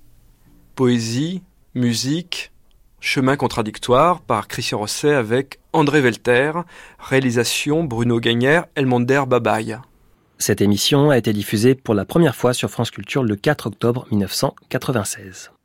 poésie, musique, chemin contradictoire par Christian Rosset avec André Welter, réalisation Bruno Gagnère, Elmander Babaï. Cette émission a été diffusée pour la première fois sur France Culture le 4 octobre 1996.